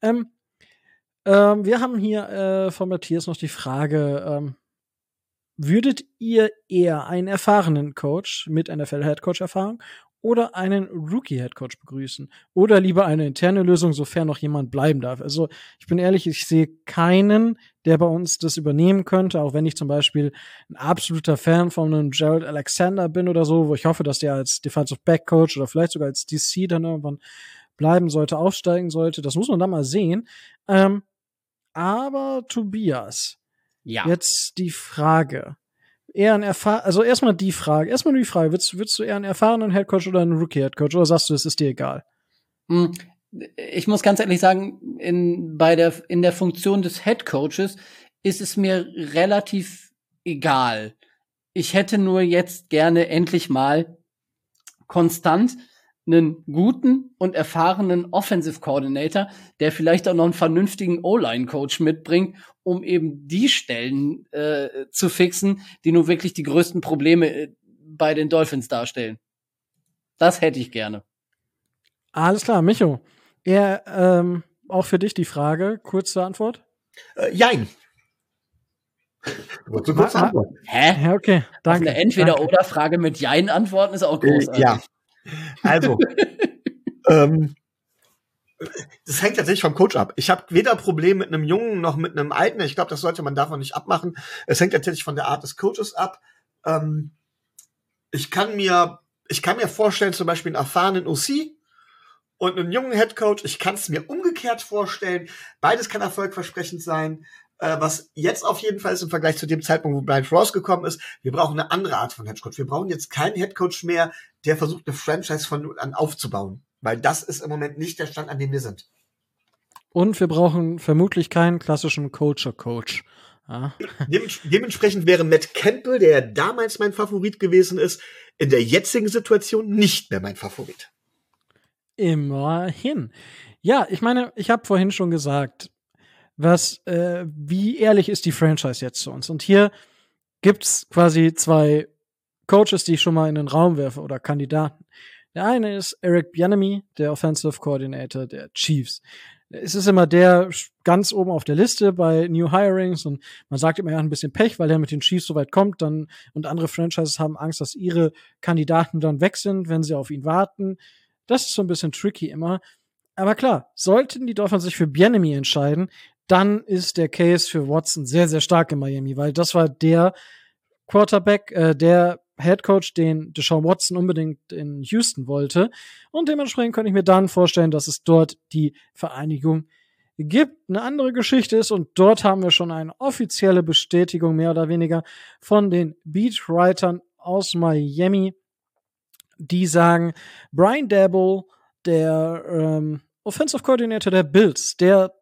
Wir haben hier von Matthias noch die Frage, würdet ihr eher einen erfahrenen Coach mit NFL-Headcoach-Erfahrung oder einen Rookie-Headcoach begrüßen? Oder lieber eine interne Lösung, sofern noch jemand bleiben darf? Also, ich bin ehrlich, ich sehe keinen, der bei uns das übernehmen könnte, auch wenn ich zum Beispiel ein absoluter Fan von einem Gerald Alexander bin oder so, wo ich hoffe, dass der als Defensive Back Coach oder vielleicht sogar als DC dann irgendwann bleiben sollte, aufsteigen sollte. Das muss man dann mal sehen. Aber Tobias, jetzt die Frage. Also erstmal die Frage, würdest du eher einen erfahrenen Headcoach oder einen Rookie-Headcoach oder sagst du, es ist dir egal? Ich muss ganz ehrlich sagen, in der Funktion des Headcoaches ist es mir relativ egal. Ich hätte nur jetzt gerne endlich mal konstant einen guten und erfahrenen Offensive Coordinator, der vielleicht auch noch einen vernünftigen O-Line-Coach mitbringt, um eben die Stellen zu fixen, die nun wirklich die größten Probleme bei den Dolphins darstellen. Das hätte ich gerne. Alles klar, Micho. Auch für dich die Frage, kurze Antwort? Jein. Kurze Antwort. Hä? Ja, okay, danke. Eine Entweder-oder-Frage mit Jein antworten ist auch großartig. Ja. Also, das hängt tatsächlich vom Coach ab. Ich habe weder Problem mit einem Jungen noch mit einem Alten. Ich glaube, das sollte man davon nicht abmachen. Es hängt tatsächlich von der Art des Coaches ab. Ich kann mir vorstellen, zum Beispiel einen erfahrenen OC und einen jungen Headcoach. Ich kann es mir umgekehrt vorstellen. Beides kann erfolgversprechend sein. Was jetzt auf jeden Fall ist im Vergleich zu dem Zeitpunkt, wo Brian Flores gekommen ist, wir brauchen eine andere Art von Headcoach. Wir brauchen jetzt keinen Headcoach mehr, der versucht, eine Franchise von null an aufzubauen. Weil das ist im Moment nicht der Stand, an dem wir sind. Und wir brauchen vermutlich keinen klassischen Coach. Ja. Dementsprechend wäre Matt Campbell, der damals mein Favorit gewesen ist, in der jetzigen Situation nicht mehr mein Favorit. Immerhin. Ja, ich meine, ich habe vorhin schon gesagt, wie ehrlich ist die Franchise jetzt zu uns? Und hier gibt's quasi 2 Coaches, die ich schon mal in den Raum werfe oder Kandidaten. Der eine ist Eric Bieniemy, der Offensive Coordinator der Chiefs. Es ist immer der ganz oben auf der Liste bei New Hirings und man sagt immer, er hat ein bisschen Pech, weil er mit den Chiefs so weit kommt und andere Franchises haben Angst, dass ihre Kandidaten dann weg sind, wenn sie auf ihn warten. Das ist so ein bisschen tricky immer. Aber klar, sollten die Dolphins sich für Bieniemy entscheiden, dann ist der Case für Watson sehr, sehr stark in Miami, weil das war der Quarterback, der Headcoach, den Deshaun Watson unbedingt in Houston wollte. Und dementsprechend könnte ich mir dann vorstellen, dass es dort die Vereinigung gibt. Eine andere Geschichte ist, und dort haben wir schon eine offizielle Bestätigung, mehr oder weniger, von den Beatwritern aus Miami, die sagen, Brian Daboll, der Offensive Coordinator der Bills, der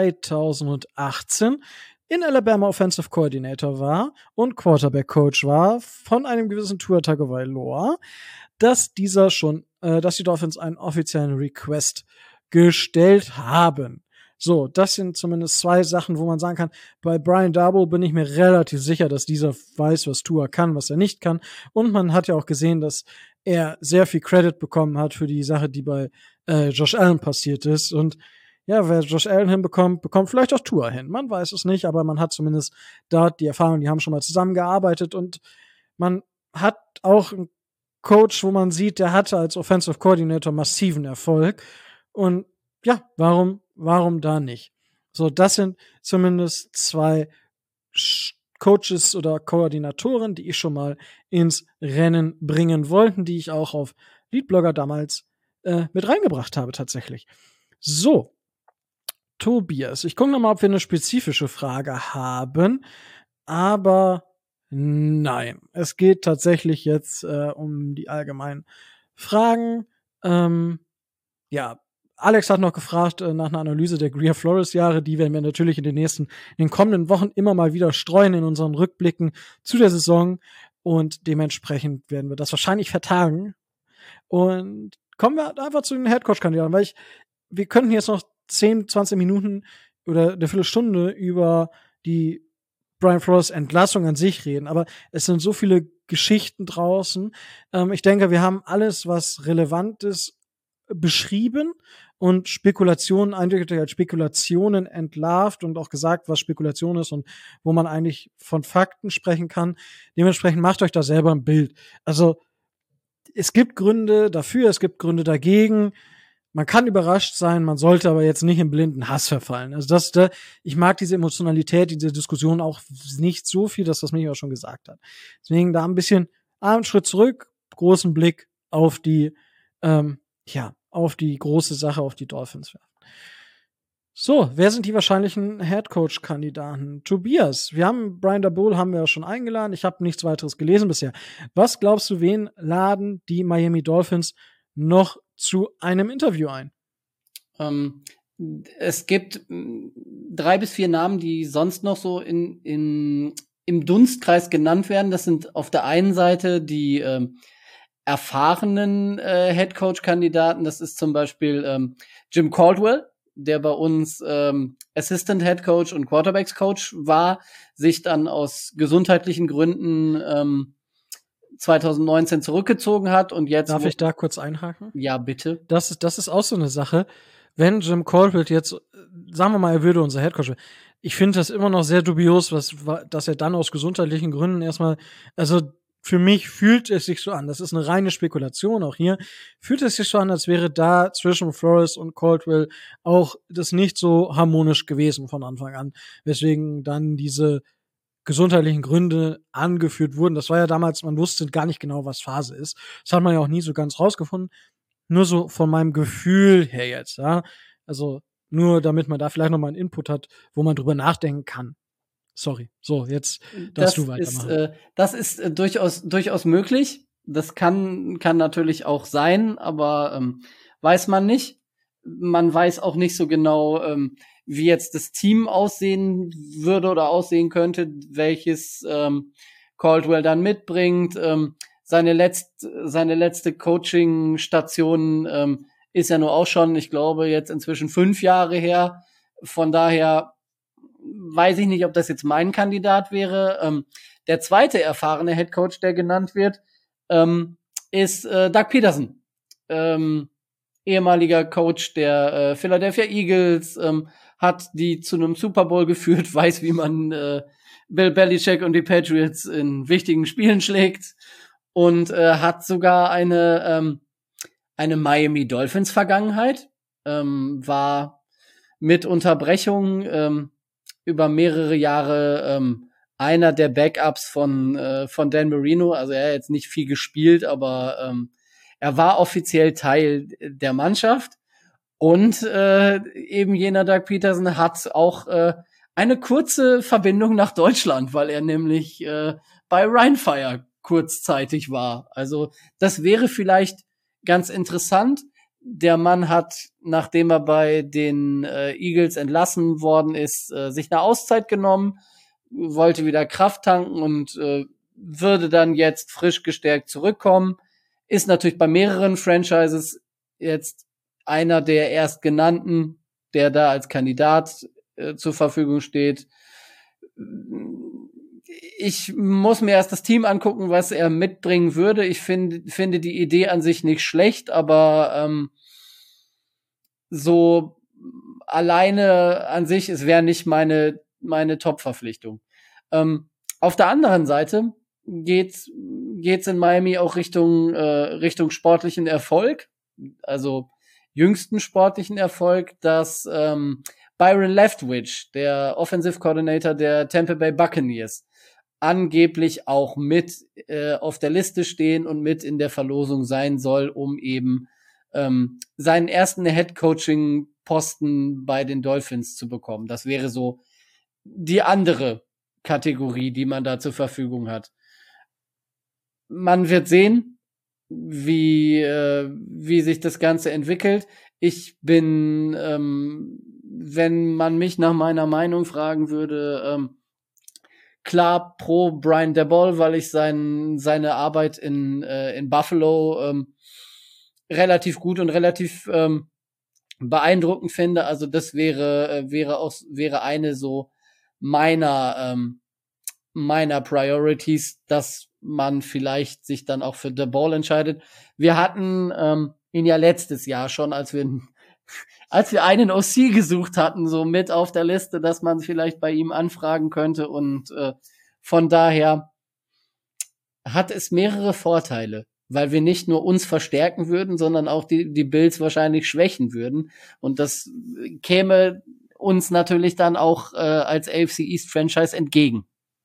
2018 in Alabama Offensive Coordinator war und Quarterback Coach war von einem gewissen Tua Tagovailoa, dass die Dolphins einen offiziellen Request gestellt haben. So, das sind zumindest 2 Sachen, wo man sagen kann, bei Brian Daboll bin ich mir relativ sicher, dass dieser weiß, was Tua kann, was er nicht kann. Und man hat ja auch gesehen, dass er sehr viel Credit bekommen hat für die Sache, die bei Josh Allen passiert ist. Und ja, wer Josh Allen hinbekommt, bekommt vielleicht auch Tua hin. Man weiß es nicht, aber man hat zumindest dort die Erfahrung, die haben schon mal zusammengearbeitet und man hat auch einen Coach, wo man sieht, der hatte als Offensive Coordinator massiven Erfolg. Und ja, warum da nicht? So, das sind zumindest 2 Coaches oder Koordinatoren, die ich schon mal ins Rennen bringen wollten, die ich auch auf Leadblogger damals mit reingebracht habe tatsächlich. So, Tobias, ich gucke nochmal, ob wir eine spezifische Frage haben, aber nein, es geht tatsächlich jetzt um die allgemeinen Fragen. Ja, Alex hat noch gefragt nach einer Analyse der Greer Flores Jahre, die werden wir natürlich in den kommenden Wochen immer mal wieder streuen in unseren Rückblicken zu der Saison und dementsprechend werden wir das wahrscheinlich vertagen. Und kommen wir einfach zu den Headcoach-Kandidaten, weil wir könnten jetzt noch 10, 20 Minuten oder eine Viertelstunde über die Brian Flores Entlassung an sich reden, aber es sind so viele Geschichten draußen. Ich denke, wir haben alles, was relevant ist, beschrieben und Spekulationen eindeutig als Spekulationen entlarvt und auch gesagt, was Spekulation ist und wo man eigentlich von Fakten sprechen kann. Dementsprechend macht euch da selber ein Bild. Also es gibt Gründe dafür, es gibt Gründe dagegen. Man kann überrascht sein, man sollte aber jetzt nicht in blinden Hass verfallen. Also ich mag diese Emotionalität, diese Diskussion auch nicht so viel, dass das mich auch schon gesagt hat. Deswegen da ein bisschen einen Schritt zurück, großen Blick auf die, auf die große Sache, auf die Dolphins werfen. So, wer sind die wahrscheinlichen Headcoach-Kandidaten? Tobias, wir haben Brian Daboll haben wir ja schon eingeladen. Ich habe nichts weiteres gelesen bisher. Was glaubst du, wen laden die Miami Dolphins noch zu einem Interview ein? Es gibt 3 bis 4 Namen, die sonst noch so im Dunstkreis genannt werden. Das sind auf der einen Seite die erfahrenen Headcoach-Kandidaten. Das ist zum Beispiel Jim Caldwell, der bei uns Assistant Head Coach und Quarterbacks Coach war, sich dann aus gesundheitlichen Gründen 2019 zurückgezogen hat und jetzt. Darf ich da kurz einhaken? Ja, bitte. Das ist auch so eine Sache. Wenn Jim Caldwell jetzt, sagen wir mal, er würde unser Head Coach, ich finde das immer noch sehr dubios, dass er dann aus gesundheitlichen Gründen erstmal, also für mich fühlt es sich so an, das ist eine reine Spekulation auch hier, fühlt es sich so an, als wäre da zwischen Flores und Caldwell auch das nicht so harmonisch gewesen von Anfang an, weswegen dann diese gesundheitlichen Gründe angeführt wurden. Das war ja damals, man wusste gar nicht genau, was Phase ist. Das hat man ja auch nie so ganz rausgefunden. Nur so von meinem Gefühl her jetzt, ja. Also nur damit man da vielleicht noch mal einen Input hat, wo man drüber nachdenken kann. Sorry. So, jetzt darfst du weitermachen. Das ist durchaus möglich. Das kann natürlich auch sein, aber weiß man nicht. Man weiß auch nicht so genau, wie jetzt das Team aussehen würde oder aussehen könnte, welches Caldwell dann mitbringt. Seine letzte Coaching-Station ist ja nur auch schon, ich glaube, jetzt inzwischen 5 Jahre her. Von daher weiß ich nicht, ob das jetzt mein Kandidat wäre. Der zweite erfahrene Headcoach, der genannt wird, ist Doug Peterson. Ehemaliger Coach der Philadelphia Eagles, hat die zu einem Super Bowl geführt, weiß, wie man Bill Belichick und die Patriots in wichtigen Spielen schlägt und hat sogar eine Miami Dolphins Vergangenheit, war mit Unterbrechung über mehrere Jahre einer der Backups von Dan Marino. Also er hat jetzt nicht viel gespielt, aber er war offiziell Teil der Mannschaft. Und eben jener Doug Peterson hat auch eine kurze Verbindung nach Deutschland, weil er nämlich bei Rheinfire kurzzeitig war. Also das wäre vielleicht ganz interessant. Der Mann hat, nachdem er bei den Eagles entlassen worden ist, sich eine Auszeit genommen, wollte wieder Kraft tanken und würde dann jetzt frisch gestärkt zurückkommen. Ist natürlich bei mehreren Franchises jetzt einer der erstgenannten, der da als Kandidat zur Verfügung steht. Ich muss mir erst das Team angucken, was er mitbringen würde. Ich finde die Idee an sich nicht schlecht, aber so alleine an sich, es wäre nicht meine Top-Verpflichtung. Auf der anderen Seite geht's in Miami auch Richtung sportlichen Erfolg, also jüngsten sportlichen Erfolg, dass Byron Leftwich, der Offensive Coordinator der Tampa Bay Buccaneers, angeblich auch mit auf der Liste stehen und mit in der Verlosung sein soll, um eben seinen ersten Head-Coaching-Posten bei den Dolphins zu bekommen. Das wäre so die andere Kategorie, die man da zur Verfügung hat. Man wird sehen, wie sich das Ganze entwickelt. Ich bin, wenn man mich nach meiner Meinung fragen würde, klar pro Brian Daboll, weil ich seine Arbeit in Buffalo relativ gut und relativ beeindruckend finde. Also das wäre eine so meiner Priorities, dass man vielleicht sich dann auch für The Ball entscheidet. Wir hatten ihn ja letztes Jahr schon, als wir einen OC gesucht hatten, so mit auf der Liste, dass man vielleicht bei ihm anfragen könnte. Und von daher hat es mehrere Vorteile, weil wir nicht nur uns verstärken würden, sondern auch die Bills wahrscheinlich schwächen würden. Und das käme uns natürlich dann auch als AFC East Franchise entgegen.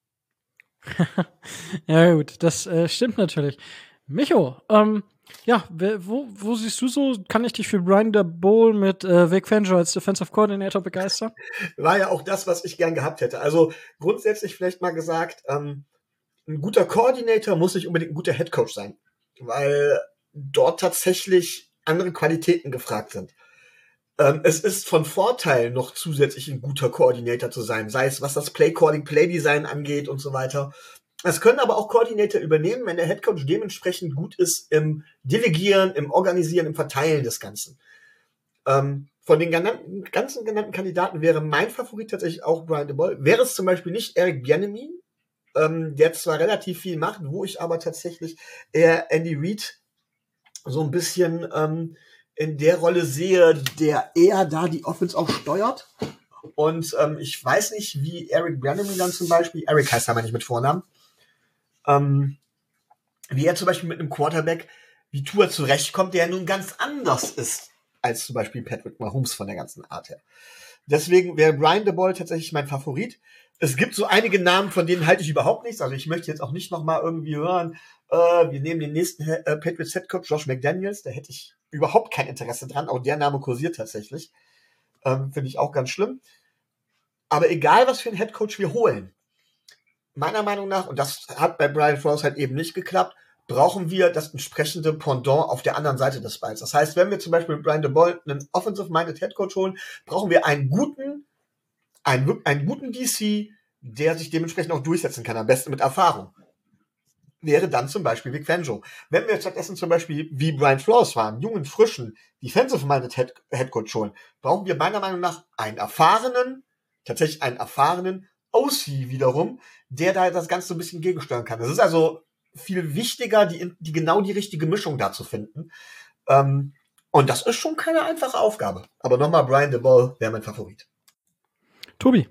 Ja gut, das stimmt natürlich. Micho, wo siehst du so, kann ich dich für Brian Daboll mit Vic Fangio als Defensive Coordinator begeistern? War ja auch das, was ich gern gehabt hätte. Also grundsätzlich vielleicht mal gesagt, ein guter Coordinator muss nicht unbedingt ein guter Headcoach sein, weil dort tatsächlich andere Qualitäten gefragt sind. Es ist von Vorteil, noch zusätzlich ein guter Koordinator zu sein, sei es was das Play-Calling, Play-Design angeht und so weiter. Es können aber auch Koordinator übernehmen, wenn der Headcoach dementsprechend gut ist im Delegieren, im Organisieren, im Verteilen des Ganzen. Von den ganzen genannten Kandidaten wäre mein Favorit tatsächlich auch Brian Daboll. Wäre es zum Beispiel nicht Eric Bieniemy, der zwar relativ viel macht, wo ich aber tatsächlich eher Andy Reid so ein bisschen in der Rolle sehe, der eher da die Offense auch steuert. Und ich weiß nicht, wie Eric Bieniemy dann zum Beispiel, Eric heißt aber nicht mit Vornamen, wie er zum Beispiel mit einem Quarterback wie Tua zurechtkommt, der nun ganz anders ist als zum Beispiel Patrick Mahomes von der ganzen Art her. Deswegen wäre Brian Daboll tatsächlich mein Favorit. Es gibt so einige Namen, von denen halte ich überhaupt nichts. Also ich möchte jetzt auch nicht nochmal irgendwie hören, wir nehmen den nächsten Patriots Headcoach, Josh McDaniels, da hätte ich überhaupt kein Interesse dran. Auch der Name kursiert tatsächlich. Finde ich auch ganz schlimm. Aber egal, was für einen Headcoach wir holen, meiner Meinung nach, und das hat bei Brian Flores halt eben nicht geklappt, brauchen wir das entsprechende Pendant auf der anderen Seite des Balls. Das heißt, wenn wir zum Beispiel mit Brian Daboll einen Offensive-Minded Headcoach holen, brauchen wir einen guten DC, der sich dementsprechend auch durchsetzen kann, am besten mit Erfahrung. Wäre dann zum Beispiel Vic Fangio. Wenn wir stattdessen zum Beispiel wie Brian Flores waren, jungen, frischen, Defensive-Minded Headcoach holen, brauchen wir meiner Meinung nach tatsächlich einen erfahrenen OC wiederum, der da das Ganze so ein bisschen gegensteuern kann. Es ist also viel wichtiger, die genau die richtige Mischung da zu finden. Und das ist schon keine einfache Aufgabe. Aber nochmal, Brian Daboll wäre mein Favorit. Tobi.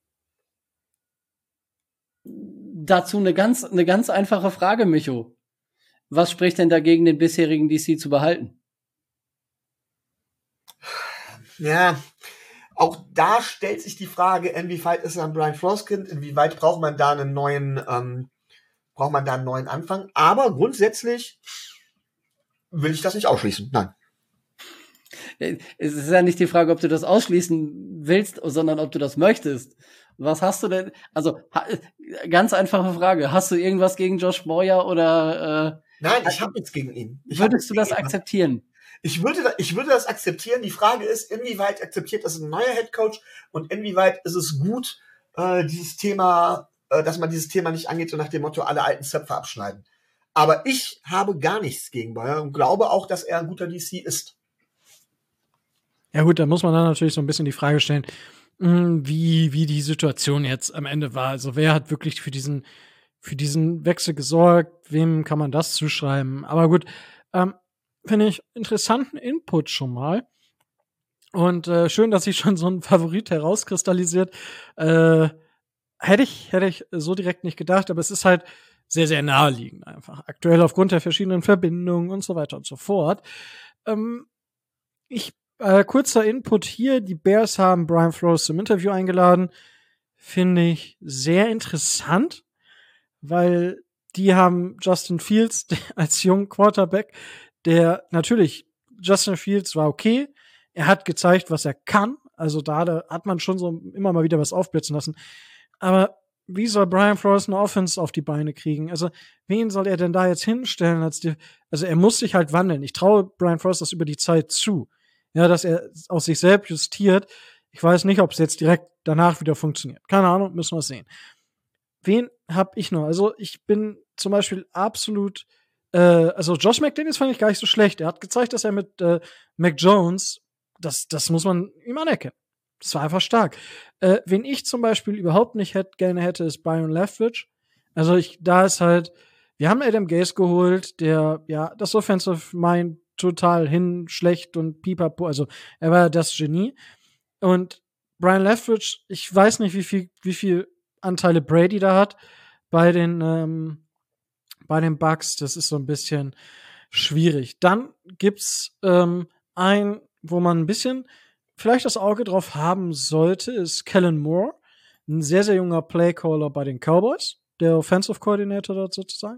Dazu eine ganz einfache Frage, Micho. Was spricht denn dagegen, den bisherigen DC zu behalten? Ja, auch da stellt sich die Frage, inwieweit ist er ein Brian Flores Kind, inwieweit braucht man da einen neuen Anfang. Aber grundsätzlich will ich das nicht ausschließen. Nein. Es ist ja nicht die Frage, ob du das ausschließen willst, sondern ob du das möchtest. Was hast du denn? Also, ganz einfache Frage. Hast du irgendwas gegen Josh Boyer oder? Nein, ich habe nichts gegen ihn. Würdest du das akzeptieren? Ich würde das akzeptieren. Die Frage ist, inwieweit akzeptiert das ein neuer Headcoach und inwieweit ist es gut, dieses Thema, dass man dieses Thema nicht angeht, so nach dem Motto, alle alten Zöpfe abschneiden. Aber ich habe gar nichts gegen Boyer und glaube auch, dass er ein guter DC ist. Ja gut, da muss man dann natürlich so ein bisschen die Frage stellen, wie die Situation jetzt am Ende war. Also wer hat wirklich für diesen Wechsel gesorgt? Wem kann man das zuschreiben? Aber gut, finde ich interessanten Input schon mal. Und schön, dass sich schon so ein Favorit herauskristallisiert. Hätte ich so direkt nicht gedacht, aber es ist halt sehr, sehr naheliegend einfach. Aktuell aufgrund der verschiedenen Verbindungen und so weiter und so fort. Kurzer Input hier. Die Bears haben Brian Flores zum Interview eingeladen. Finde ich sehr interessant, weil die haben Justin Fields als jungen Quarterback, der natürlich, Justin Fields war okay. Er hat gezeigt, was er kann. Also da hat man schon so immer mal wieder was aufblitzen lassen. Aber wie soll Brian Flores eine Offense auf die Beine kriegen? Also wen soll er denn da jetzt hinstellen? Also er muss sich halt wandeln. Ich traue Brian Flores das über die Zeit zu. Ja, dass er aus sich selbst justiert. Ich weiß nicht, ob es jetzt direkt danach wieder funktioniert. Keine Ahnung, müssen wir sehen. Wen hab ich noch? Also ich bin zum Beispiel absolut also Josh McDaniels fand ich gar nicht so schlecht. Er hat gezeigt, dass er mit Mac Jones das muss man ihm anerkennen. Das war einfach stark. Wen ich zum Beispiel überhaupt nicht gerne hätte, ist Byron Leftwich. Also da ist halt, wir haben Adam Gase geholt, der ja das Offensive Mind total schlecht und pipapo, also er war das Genie. Und Brian Leftwich, ich weiß nicht, wie viel Anteile Brady da hat bei den Bucks. Das ist so ein bisschen schwierig. Dann gibt's wo man ein bisschen vielleicht das Auge drauf haben sollte, ist Kellen Moore, ein sehr, sehr junger Playcaller bei den Cowboys, der Offensive Coordinator dort sozusagen.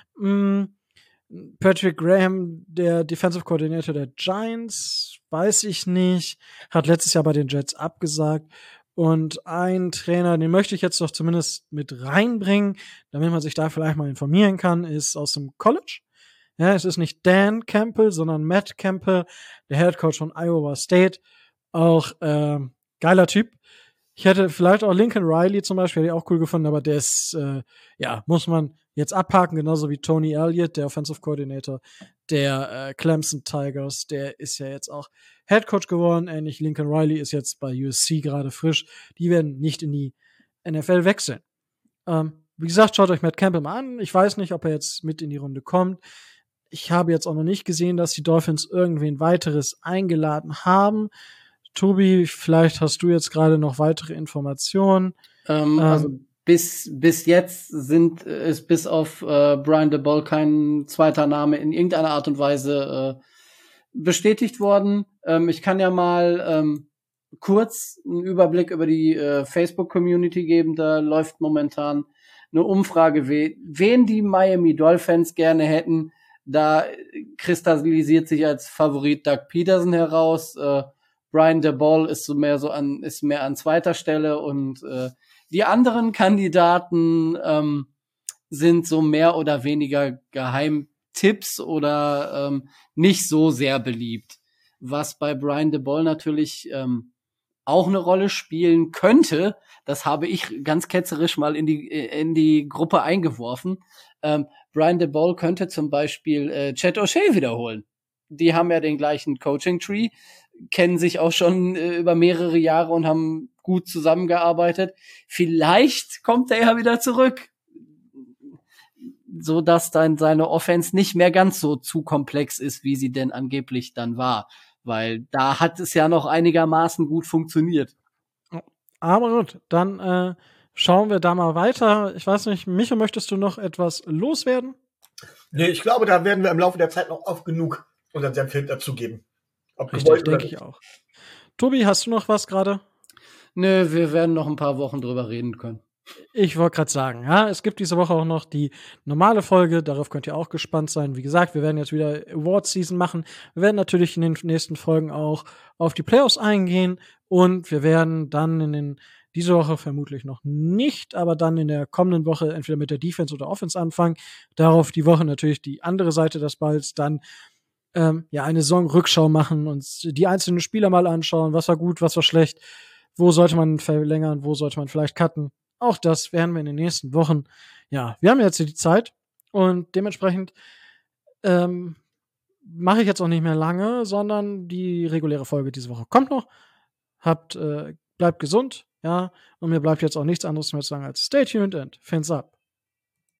Patrick Graham, der Defensive Coordinator der Giants, weiß ich nicht, hat letztes Jahr bei den Jets abgesagt. Und ein Trainer, den möchte ich jetzt doch zumindest mit reinbringen, damit man sich da vielleicht mal informieren kann, ist aus dem College. Ja, es ist nicht Dan Campbell, sondern Matt Campbell, der Head Coach von Iowa State. Auch geiler Typ. Ich hätte vielleicht auch Lincoln Riley zum Beispiel, hätte ich auch cool gefunden, aber der ist, muss man jetzt abhaken, genauso wie Tony Elliott, der Offensive Coordinator der Clemson Tigers, der ist ja jetzt auch Head Coach geworden, ähnlich Lincoln Riley ist jetzt bei USC gerade frisch. Die werden nicht in die NFL wechseln. Wie gesagt, schaut euch Matt Campbell mal an. Ich weiß nicht, ob er jetzt mit in die Runde kommt. Ich habe jetzt auch noch nicht gesehen, dass die Dolphins irgendwen weiteres eingeladen haben. Tobi, vielleicht hast du jetzt gerade noch weitere Informationen. Also bis jetzt ist bis auf Brian DeBoll kein zweiter Name in irgendeiner Art und Weise bestätigt worden. Ich kann ja mal kurz einen Überblick über die Facebook-Community geben. Da läuft momentan eine Umfrage, wen die Miami Dolphins gerne hätten. Da kristallisiert sich als Favorit Doug Peterson heraus. Brian DeBoll ist mehr an zweiter Stelle und die anderen Kandidaten sind so mehr oder weniger Geheimtipps oder nicht so sehr beliebt. Was bei Brian DeBoll natürlich auch eine Rolle spielen könnte, das habe ich ganz ketzerisch mal in die Gruppe eingeworfen. Brian DeBoll könnte zum Beispiel Chet O'Shea wiederholen. Die haben ja den gleichen Coaching-Tree, kennen sich auch schon über mehrere Jahre und haben gut zusammengearbeitet. Vielleicht kommt er ja wieder zurück, so dass dann seine Offense nicht mehr ganz so zu komplex ist, wie sie denn angeblich dann war. Weil da hat es ja noch einigermaßen gut funktioniert. Aber gut, dann schauen wir da mal weiter. Ich weiß nicht, Micho, möchtest du noch etwas loswerden? Nee, ich glaube, da werden wir im Laufe der Zeit noch oft genug unseren Senf dazugeben. Richtig, denke ich auch. Tobi, hast du noch was gerade? Nö, wir werden noch ein paar Wochen drüber reden können. Ich wollte gerade sagen, ja, es gibt diese Woche auch noch die normale Folge, darauf könnt ihr auch gespannt sein. Wie gesagt, wir werden jetzt wieder Award-Season machen. Wir werden natürlich in den nächsten Folgen auch auf die Playoffs eingehen und wir werden dann diese Woche vermutlich noch nicht, aber dann in der kommenden Woche entweder mit der Defense oder Offense anfangen. Darauf die Woche natürlich die andere Seite des Balls, dann eine Saisonrückschau machen, uns die einzelnen Spieler mal anschauen, was war gut, was war schlecht, wo sollte man verlängern, wo sollte man vielleicht cutten. Auch das werden wir in den nächsten Wochen. Ja, wir haben jetzt die Zeit und dementsprechend mache ich jetzt auch nicht mehr lange, sondern die reguläre Folge diese Woche kommt noch. Bleibt gesund, ja, und mir bleibt jetzt auch nichts anderes mehr zu sagen als stay tuned and fins up.